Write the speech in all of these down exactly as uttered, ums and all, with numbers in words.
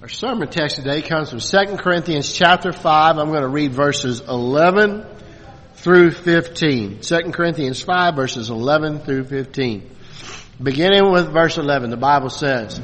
Our sermon text today comes from Second Corinthians chapter five. I'm going to read verses eleven through fifteen. Second Corinthians five, verses eleven through fifteen. Beginning with verse eleven, the Bible says,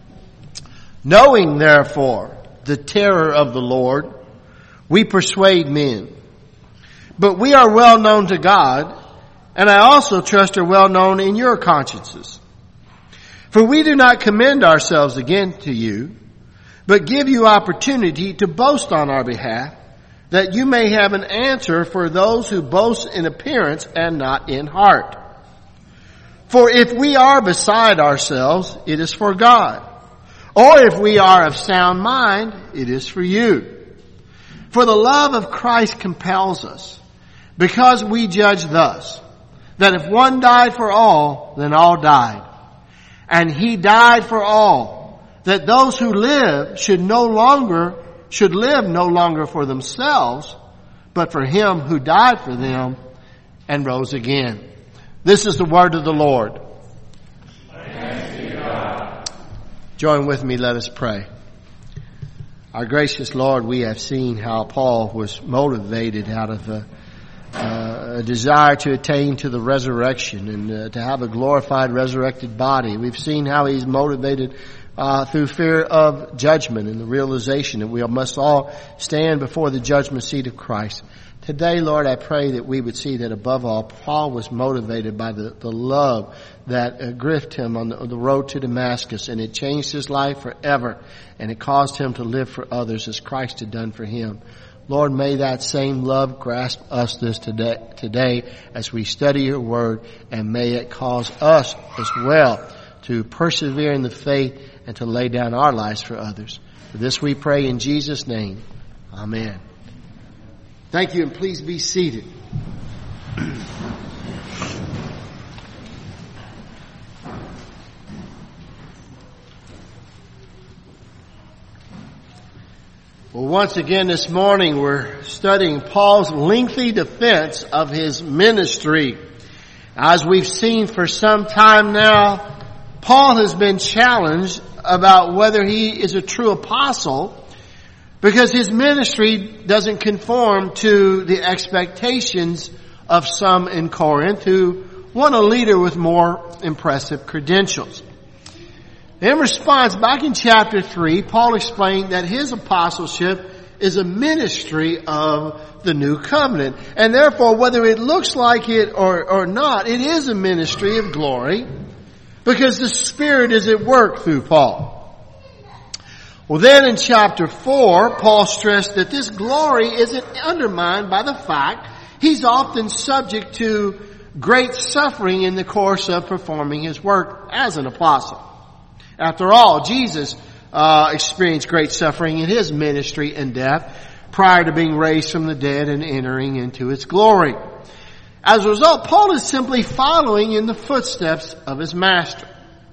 "Knowing therefore the terror of the Lord, we persuade men. But we are well known to God, and I also trust are well known in your consciences. For we do not commend ourselves again to you, but give you opportunity to boast on our behalf, that you may have an answer for those who boast in appearance and not in heart. For if we are beside ourselves, it is for God. Or if we are of sound mind, it is for you. For the love of Christ compels us, because we judge thus, that if one died for all, then all died. And he died for all, that those who live should no longer, should live no longer for themselves, but for him who died for them and rose again." This is the word of the Lord. Thanks be to God. Join with me, let us pray. Our gracious Lord, we have seen how Paul was motivated out of a, uh, a desire to attain to the resurrection and uh, to have a glorified resurrected body. We've seen how he's motivated Uh, through fear of judgment and the realization that we must all stand before the judgment seat of Christ. Today, Lord, I pray that we would see that above all, Paul was motivated by the, the love that uh, gripped him on the, on the road to Damascus, and it changed his life forever, and it caused him to live for others as Christ had done for him. Lord, may that same love grasp us this today, today as we study your word, and may it cause us as well to persevere in the faith and to lay down our lives for others. For this we pray in Jesus' name. Amen. Thank you, and please be seated. Well, once again this morning we're studying Paul's lengthy defense of his ministry. As we've seen for some time now, Paul has been challenged about whether he is a true apostle because his ministry doesn't conform to the expectations of some in Corinth who want a leader with more impressive credentials. In response, back in chapter three, Paul explained that his apostleship is a ministry of the new covenant. And therefore, whether it looks like it or, or not, it is a ministry of glory, because the Spirit is at work through Paul. Well, then in chapter four, Paul stressed that this glory isn't undermined by the fact he's often subject to great suffering in the course of performing his work as an apostle. After all, Jesus uh, experienced great suffering in his ministry and death prior to being raised from the dead and entering into his glory. As a result, Paul is simply following in the footsteps of his master.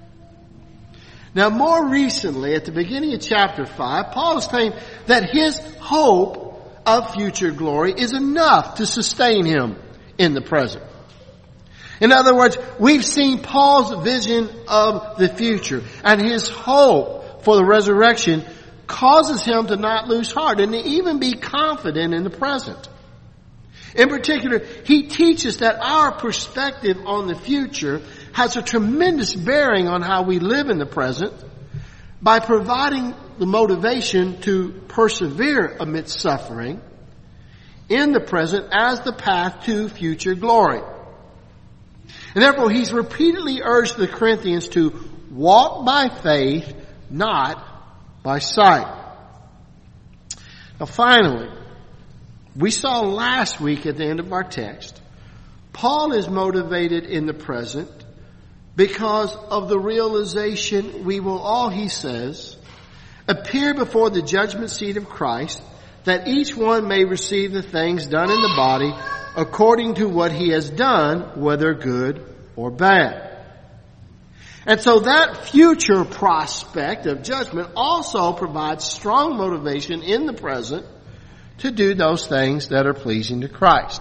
Now, more recently, at the beginning of chapter five, Paul has claimed that his hope of future glory is enough to sustain him in the present. In other words, we've seen Paul's vision of the future, and his hope for the resurrection causes him to not lose heart and to even be confident in the present. In particular, he teaches that our perspective on the future has a tremendous bearing on how we live in the present by providing the motivation to persevere amidst suffering in the present as the path to future glory. And therefore, he's repeatedly urged the Corinthians to walk by faith, not by sight. Now finally, we saw last week at the end of our text, Paul is motivated in the present because of the realization we will all, he says, appear before the judgment seat of Christ, that each one may receive the things done in the body according to what he has done, whether good or bad. And so that future prospect of judgment also provides strong motivation in the present to do those things that are pleasing to Christ.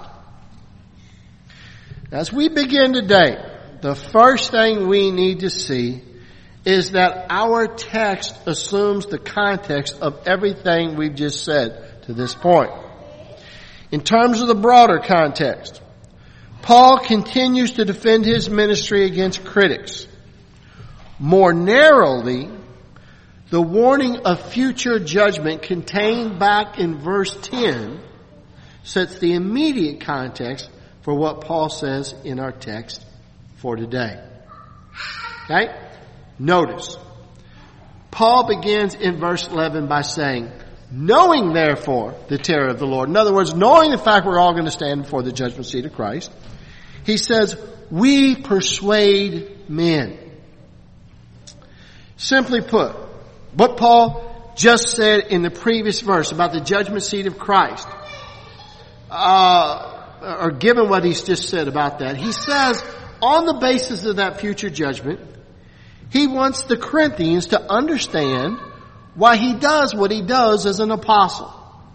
As we begin today, the first thing we need to see is that our text assumes the context of everything we've just said to this point. In terms of the broader context, Paul continues to defend his ministry against critics. More narrowly, the warning of future judgment contained back in verse ten sets the immediate context for what Paul says in our text for today. Okay? Notice, Paul begins in verse eleven by saying, knowing therefore the terror of the Lord. In other words, knowing the fact we're all going to stand before the judgment seat of Christ, he says, we persuade men. Simply put, what Paul just said in the previous verse about the judgment seat of Christ, uh, or given what he's just said about that, he says, on the basis of that future judgment, he wants the Corinthians to understand why he does what he does as an apostle.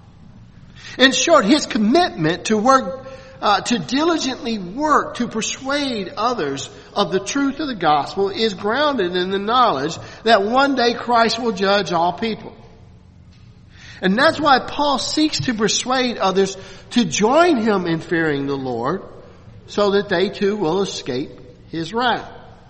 In short, his commitment to work, uh, to diligently work to persuade others of the truth of the gospel is grounded in the knowledge that one day Christ will judge all people. And that's why Paul seeks to persuade others to join him in fearing the Lord so that they too will escape his wrath.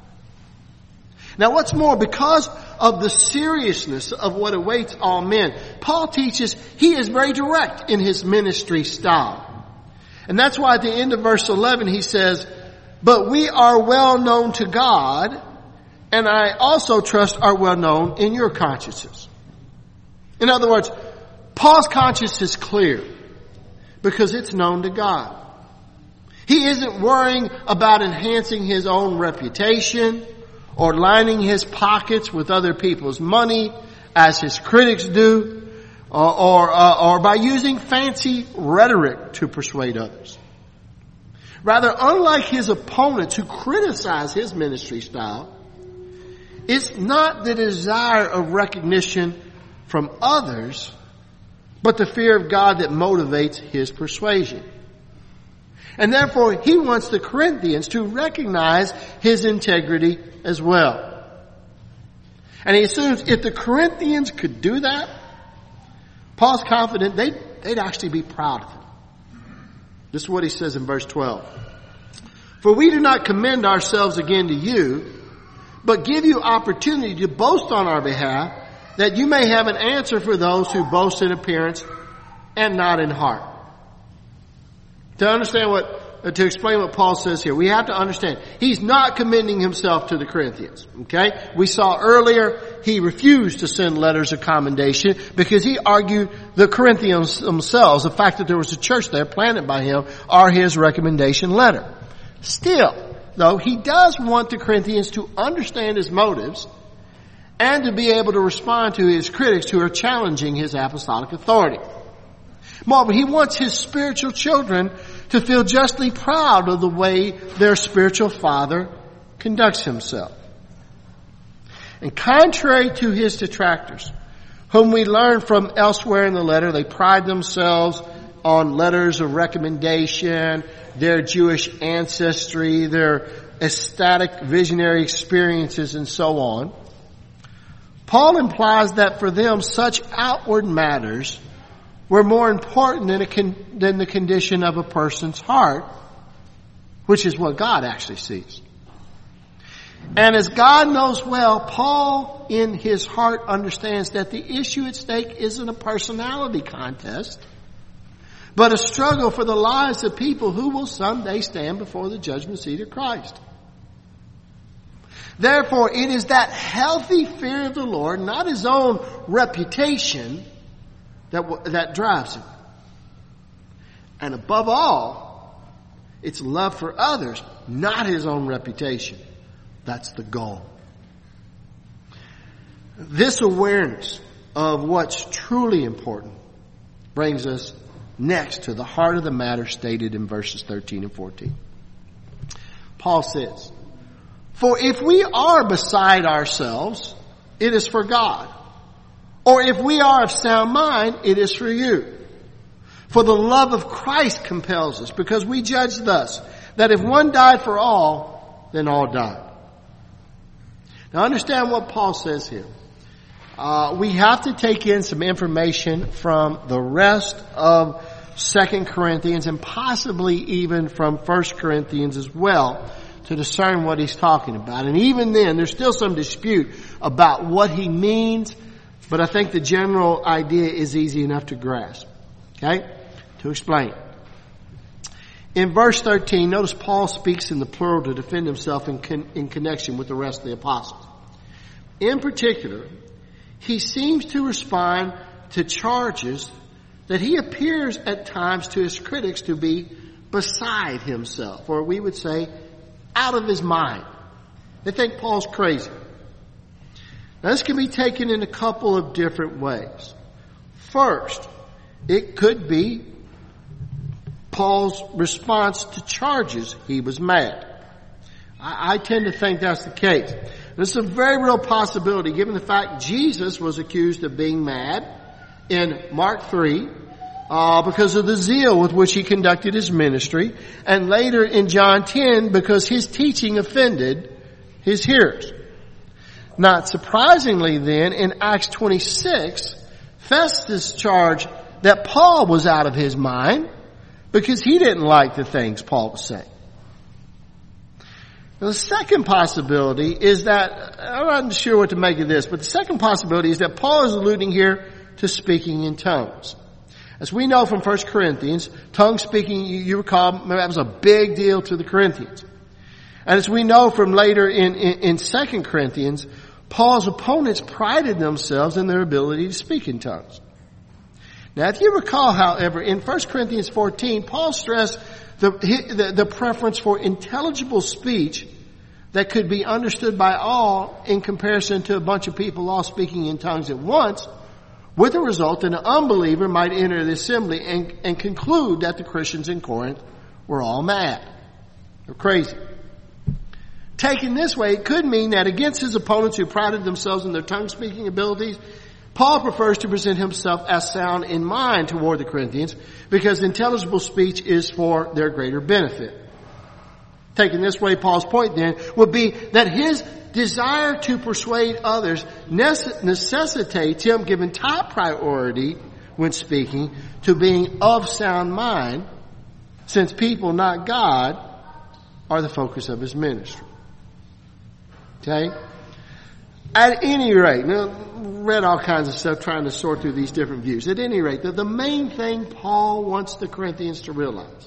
Now what's more, because of the seriousness of what awaits all men, Paul teaches he is very direct in his ministry style. And that's why at the end of verse eleven he says, but we are well known to God, and I also trust are well known in your consciences. In other words, Paul's conscience is clear because it's known to God. He isn't worrying about enhancing his own reputation or lining his pockets with other people's money as his critics do, or, or, uh, or by using fancy rhetoric to persuade others. Rather, unlike his opponents who criticize his ministry style, it's not the desire of recognition from others, but the fear of God that motivates his persuasion. And therefore, he wants the Corinthians to recognize his integrity as well. And he assumes if the Corinthians could do that, Paul's confident they'd, they'd actually be proud of him. This is what he says in verse twelve. For we do not commend ourselves again to you, but give you opportunity to boast on our behalf, that you may have an answer for those who boast in appearance and not in heart. To understand what, to explain what Paul says here, we have to understand he's not commending himself to the Corinthians. Okay? We saw earlier he refused to send letters of commendation because he argued the Corinthians themselves, the fact that there was a church there planted by him, are his recommendation letter. Still, though, he does want the Corinthians to understand his motives and to be able to respond to his critics who are challenging his apostolic authority. Moreover, he wants his spiritual children to feel justly proud of the way their spiritual father conducts himself. And contrary to his detractors, whom we learn from elsewhere in the letter, they pride themselves on letters of recommendation, their Jewish ancestry, their ecstatic visionary experiences, and so on. Paul implies that for them such outward matters were more important than, a con- than the condition of a person's heart, which is what God actually sees. And as God knows well, Paul in his heart understands that the issue at stake isn't a personality contest, but a struggle for the lives of people who will someday stand before the judgment seat of Christ. Therefore, it is that healthy fear of the Lord, not his own reputation, that, that drives him. And above all, it's love for others, not his own reputation. That's the goal. This awareness of what's truly important brings us next to the heart of the matter stated in verses thirteen and fourteen. Paul says, for if we are beside ourselves, it is for God. Or if we are of sound mind, it is for you. For the love of Christ compels us, because we judge thus, that if one died for all, then all died. Now understand what Paul says here. Uh, we have to take in some information from the rest of Second Corinthians and possibly even from First Corinthians as well to discern what he's talking about. And even then, there's still some dispute about what he means, but I think the general idea is easy enough to grasp. Okay? To explain. In verse thirteen, notice Paul speaks in the plural to defend himself in, con- in connection with the rest of the apostles. In particular, he seems to respond to charges that he appears at times to his critics to be beside himself, or we would say out of his mind. They think Paul's crazy. Now this can be taken in a couple of different ways. First, it could be Paul's response to charges. He was mad. I, I tend to think that's the case. This is a very real possibility given the fact Jesus was accused of being mad in Mark three uh, because of the zeal with which he conducted his ministry, and later in John ten because his teaching offended his hearers. Not surprisingly then, in Acts twenty-six, Festus charged that Paul was out of his mind because he didn't like the things Paul was saying. Now, the second possibility is that, I'm not sure what to make of this, but the second possibility is that Paul is alluding here to speaking in tongues. As we know from First Corinthians, tongue speaking, you, you recall, that was a big deal to the Corinthians. And as we know from later in, in, in Second Corinthians, Paul's opponents prided themselves in their ability to speak in tongues. Now, if you recall, however, in First Corinthians fourteen, Paul stressed the, the, the preference for intelligible speech that could be understood by all in comparison to a bunch of people all speaking in tongues at once, with the result that an unbeliever might enter the assembly and, and conclude that the Christians in Corinth were all mad or crazy. Taken this way, it could mean that against his opponents who prided themselves in their tongue-speaking abilities, Paul prefers to present himself as sound in mind toward the Corinthians because intelligible speech is for their greater benefit. Taken this way, Paul's point then would be that his desire to persuade others necessitates him giving top priority when speaking to being of sound mind, since people, not God, are the focus of his ministry. Okay? At any rate, now, read all kinds of stuff trying to sort through these different views. At any rate, the, the main thing Paul wants the Corinthians to realize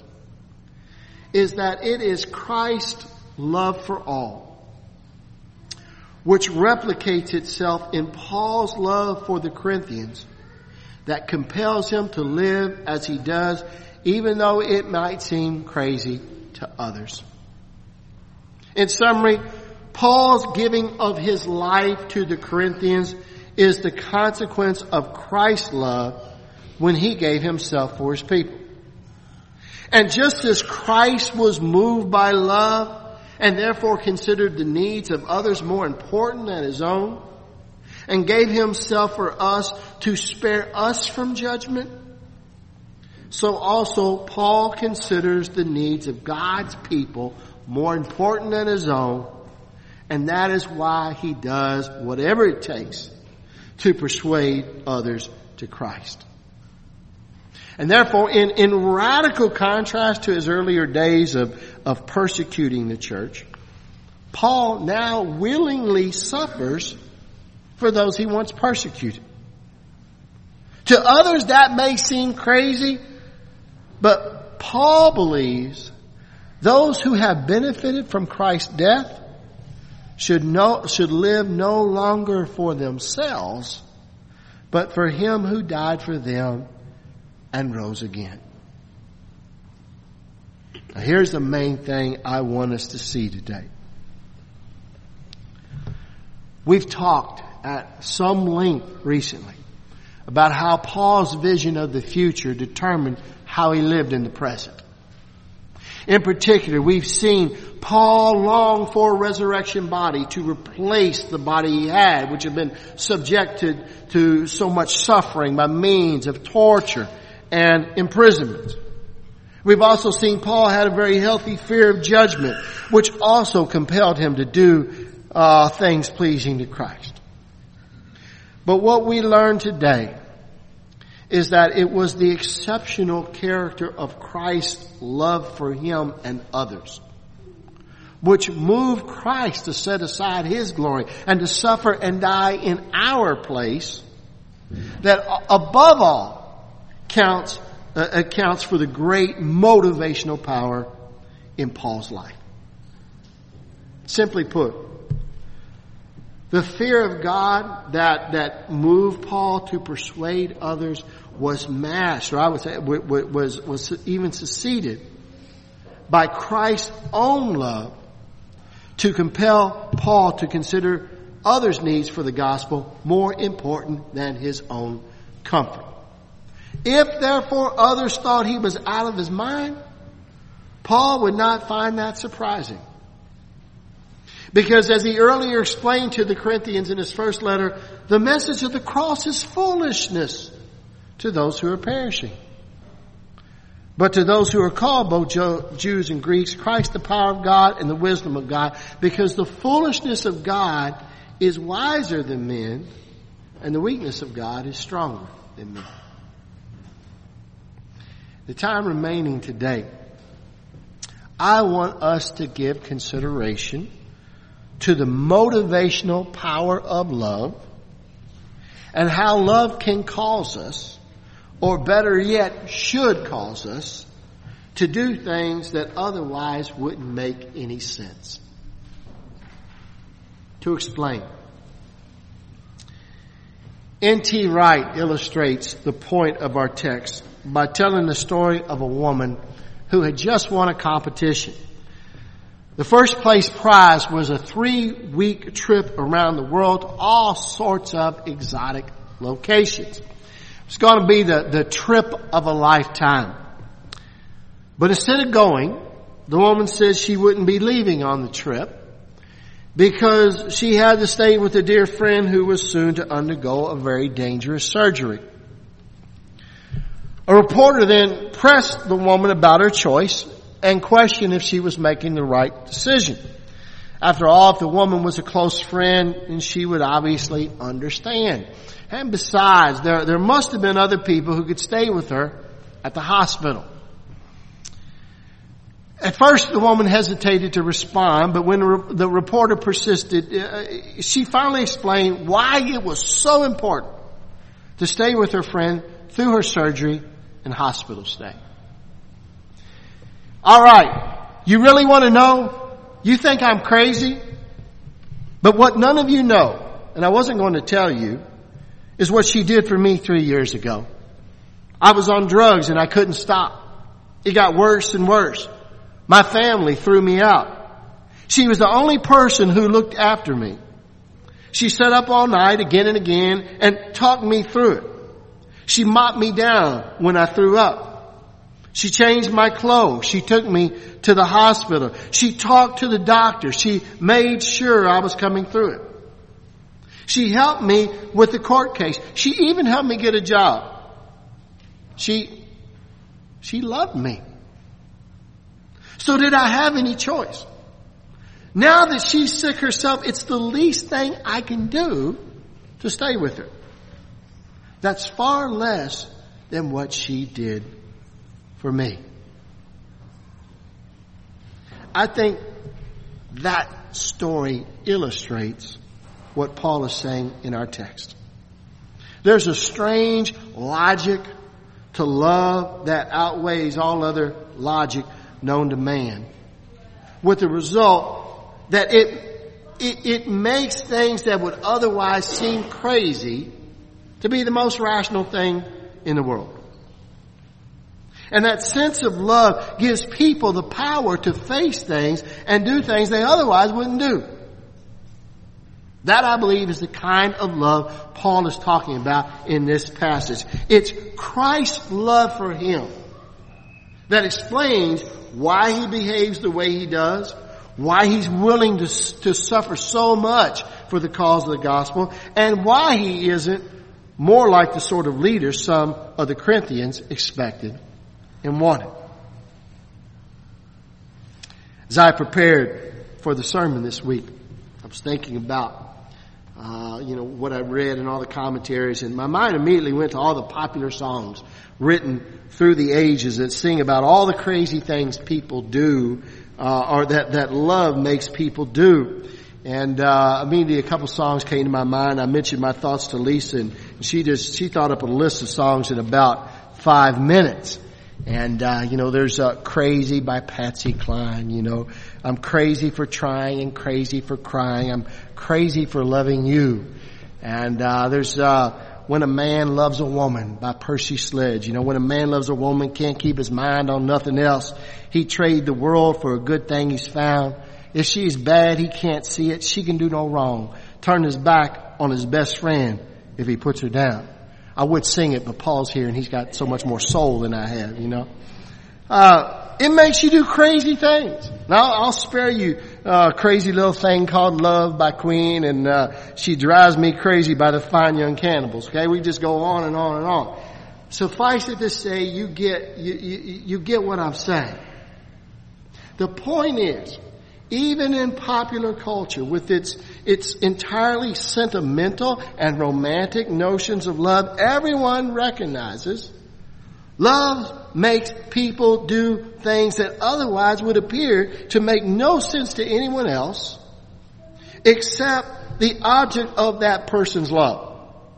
is that it is Christ's love for all, which replicates itself in Paul's love for the Corinthians, that compels him to live as he does, even though it might seem crazy to others. In summary, Paul's giving of his life to the Corinthians is the consequence of Christ's love when he gave himself for his people. And just as Christ was moved by love and therefore considered the needs of others more important than his own, and gave himself for us to spare us from judgment, so also Paul considers the needs of God's people more important than his own, and that is why he does whatever it takes to persuade others to Christ. And therefore, in, in radical contrast to his earlier days of, of persecuting the church, Paul now willingly suffers for those he once persecuted. To others that may seem crazy, but Paul believes those who have benefited from Christ's death should know, should live no longer for themselves, but for him who died for them and rose again. Now here's the main thing I want us to see today. We've talked at some length recently about how Paul's vision of the future determined how he lived in the present. In particular, we've seen Paul long for a resurrection body to replace the body he had, which had been subjected to so much suffering by means of torture and imprisonment. We've also seen Paul had a very healthy fear of judgment, which also compelled him to do uh, things pleasing to Christ. But what we learn today is that it was the exceptional character of Christ's love for him and others which moved Christ to set aside his glory and to suffer and die in our place, that above all counts uh, accounts for the great motivational power in Paul's life. Simply put, the fear of God that that moved Paul to persuade others was matched, or I would say was was even succeeded by Christ's own love to compel Paul to consider others' needs for the gospel more important than his own comfort. If therefore others thought he was out of his mind, Paul would not find that surprising. Because as he earlier explained to the Corinthians in his first letter, the message of the cross is foolishness to those who are perishing. But to those who are called, both Jews and Greeks, Christ the power of God and the wisdom of God, because the foolishness of God is wiser than men, and the weakness of God is stronger than men. The time remaining today, I want us to give consideration to the motivational power of love and how love can cause us, or better yet, should cause us, to do things that otherwise wouldn't make any sense. To explain, N T Wright illustrates the point of our text by telling the story of a woman who had just won a competition. The first place prize was a three-week trip around the world to all sorts of exotic locations. It's going to be the, the trip of a lifetime. But instead of going, the woman says she wouldn't be leaving on the trip because she had to stay with a dear friend who was soon to undergo a very dangerous surgery. A reporter then pressed the woman about her choice and questioned if she was making the right decision. After all, if the woman was a close friend, then she would obviously understand. And besides, there, there must have been other people who could stay with her at the hospital. At first, the woman hesitated to respond, but when the reporter persisted, uh, she finally explained why it was so important to stay with her friend through her surgery and hospital stay. All right, you really want to know? You think I'm crazy? But what none of you know, and I wasn't going to tell you, is what she did for me three years ago. I was on drugs and I couldn't stop. It got worse and worse. My family threw me out. She was the only person who looked after me. She sat up all night again and again and talked me through it. She mopped me down when I threw up. She changed my clothes. She took me to the hospital. She talked to the doctor. She made sure I was coming through it. She helped me with the court case. She even helped me get a job. She, she loved me. So did I have any choice? Now that she's sick herself, it's the least thing I can do to stay with her. That's far less than what she did for me. I think that story illustrates what Paul is saying in our text. There's a strange logic to love that outweighs all other logic known to man, with the result that it, it it makes things that would otherwise seem crazy to be the most rational thing in the world. And that sense of love gives people the power to face things and do things they otherwise wouldn't do. That, I believe, is the kind of love Paul is talking about in this passage. It's Christ's love for him that explains why he behaves the way he does, why he's willing to, to suffer so much for the cause of the gospel, and why he isn't more like the sort of leader some of the Corinthians expected and wanted. As I prepared for the sermon this week, I was thinking about, uh, you know, what I read and all the commentaries, and my mind immediately went to all the popular songs written through the ages that sing about all the crazy things people do, uh, or that, that love makes people do. And, uh, immediately a couple songs came to my mind. I mentioned my thoughts to Lisa, and she just, she thought up a list of songs in about five minutes. And, uh, you know, there's, uh, Crazy by Patsy Cline, you know. I'm crazy for trying and crazy for crying. I'm crazy for loving you. And, uh, there's, uh, When a Man Loves a Woman by Percy Sledge. You know, when a man loves a woman, can't keep his mind on nothing else. He'd trade the world for a good thing he's found. If she's bad, he can't see it. She can do no wrong. Turn his back on his best friend if he puts her down. I would sing it, but Paul's here and he's got so much more soul than I have, you know. Uh, it makes you do crazy things. Now, I'll spare you uh, a crazy little thing called Love by Queen, and uh, She Drives Me Crazy by the Fine Young Cannibals. Okay, we just go on and on and on. Suffice it to say, you get you, you, you get what I'm saying. The point is, even in popular culture, with its its entirely sentimental and romantic notions of love, everyone recognizes love makes people do things that otherwise would appear to make no sense to anyone else except the object of that person's love.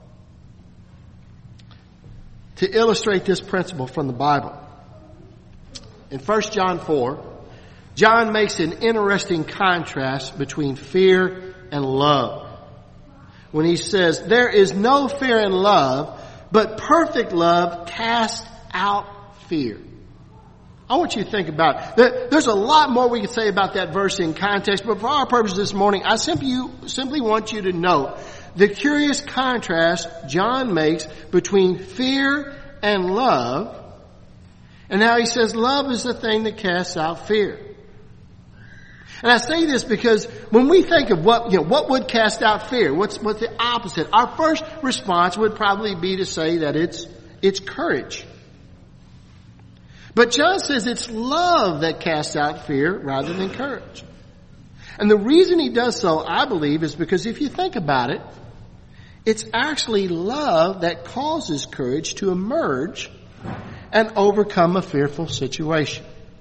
To illustrate this principle from the Bible, in First John four, John makes an interesting contrast between fear and love when he says, there is no fear in love, but perfect love casts out fear. I want you to think about it. There's a lot more we could say about that verse in context, but for our purposes this morning, I simply, simply want you to note the curious contrast John makes between fear and love, and how he says love is the thing that casts out fear. And I say this because when we think of what, you know, what would cast out fear, what's, what's the opposite? Our first response would probably be to say that it's, it's courage. But John says it's love that casts out fear rather than courage. And the reason he does so, I believe, is because if you think about it, it's actually love that causes courage to emerge and overcome a fearful situation.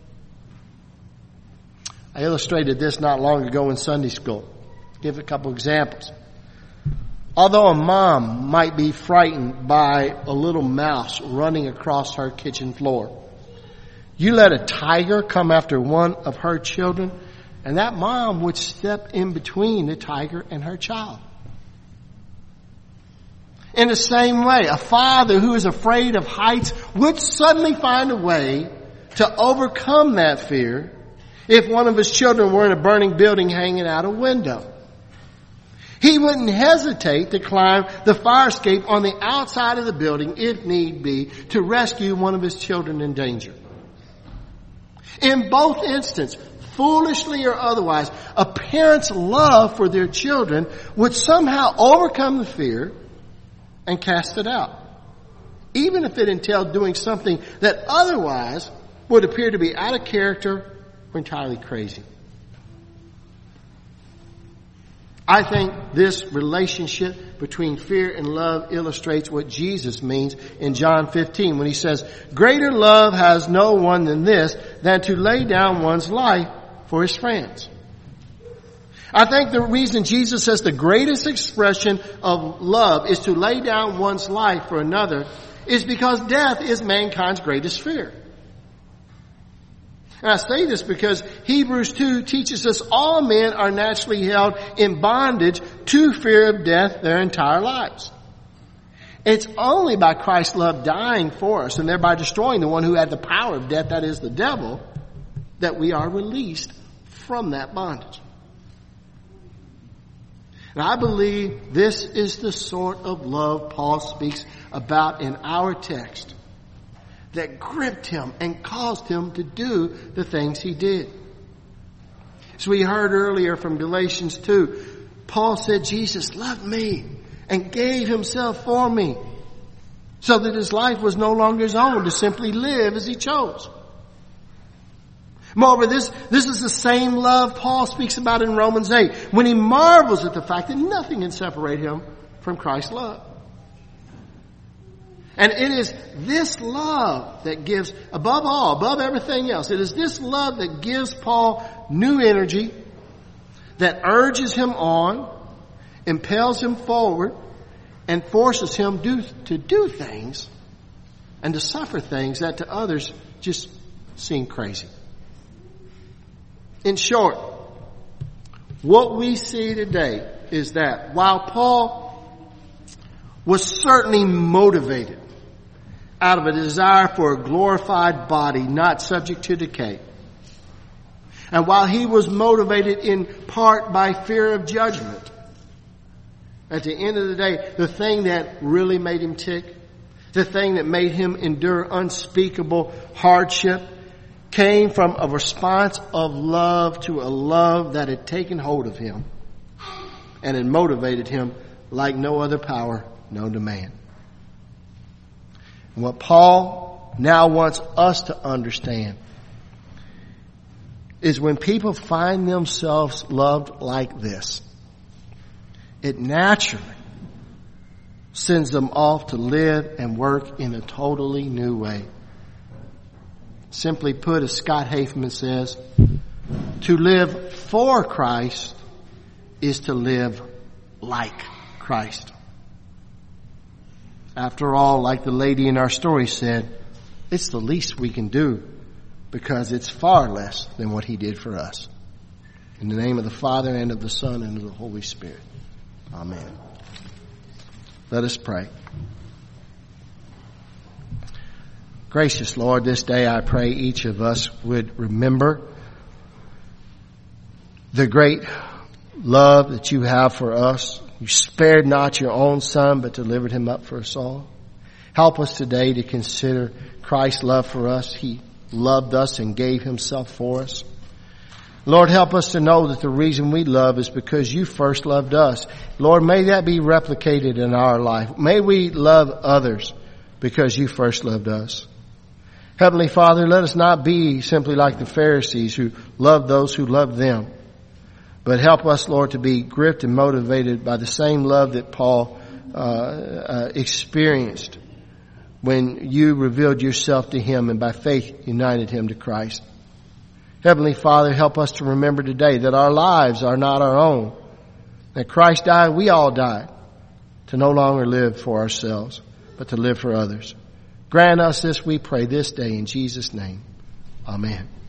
I illustrated this not long ago in Sunday school. Give a couple examples. Although a mom might be frightened by a little mouse running across her kitchen floor, you let a tiger come after one of her children, and that mom would step in between the tiger and her child. In the same way, a father who is afraid of heights would suddenly find a way to overcome that fear if one of his children were in a burning building hanging out a window. He wouldn't hesitate to climb the fire escape on the outside of the building, if need be, to rescue one of his children in danger. In both instances, foolishly or otherwise, a parent's love for their children would somehow overcome the fear and cast it out, even if it entailed doing something that otherwise would appear to be out of character or entirely crazy. I think this relationship between fear and love illustrates what Jesus means in John fifteen when he says, greater love has no one than this, than to lay down one's life for his friends. I think the reason Jesus says the greatest expression of love is to lay down one's life for another is because death is mankind's greatest fear. And I say this because Hebrews two teaches us all men are naturally held in bondage to fear of death their entire lives. It's only by Christ's love dying for us and thereby destroying the one who had the power of death, that is the devil, that we are released from that bondage. And I believe this is the sort of love Paul speaks about in our text that gripped him and caused him to do the things he did. As we heard earlier from Galatians two, Paul said Jesus loved me and gave himself for me so that his life was no longer his own to simply live as he chose. Moreover, this, this is the same love Paul speaks about in Romans eight, when he marvels at the fact that nothing can separate him from Christ's love. And it is this love that gives, above all, above everything else, it is this love that gives Paul new energy, that urges him on, impels him forward, and forces him do, to do things and to suffer things that to others just seem crazy. In short, what we see today is that while Paul was certainly motivated out of a desire for a glorified body not subject to decay, and while he was motivated in part by fear of judgment, at the end of the day, the thing that really made him tick, the thing that made him endure unspeakable hardship, came from a response of love to a love that had taken hold of him and had motivated him like no other power known to man. And what Paul now wants us to understand is when people find themselves loved like this, it naturally sends them off to live and work in a totally new way. Simply put, as Scott Hafeman says, to live for Christ is to live like Christ. After all, like the lady in our story said, it's the least we can do because it's far less than what he did for us. In the name of the Father and of the Son and of the Holy Spirit. Amen. Let us pray. Gracious Lord, this day I pray each of us would remember the great love that you have for us. You spared not your own Son, but delivered him up for us all. Help us today to consider Christ's love for us. He loved us and gave himself for us. Lord, help us to know that the reason we love is because you first loved us. Lord, may that be replicated in our life. May we love others because you first loved us. Heavenly Father, let us not be simply like the Pharisees who loved those who loved them, but help us, Lord, to be gripped and motivated by the same love that Paul uh, uh, experienced when you revealed yourself to him and by faith united him to Christ. Heavenly Father, help us to remember today that our lives are not our own. That Christ died, we all died, to no longer live for ourselves, but to live for others. Grant us this, we pray, this day in Jesus' name. Amen.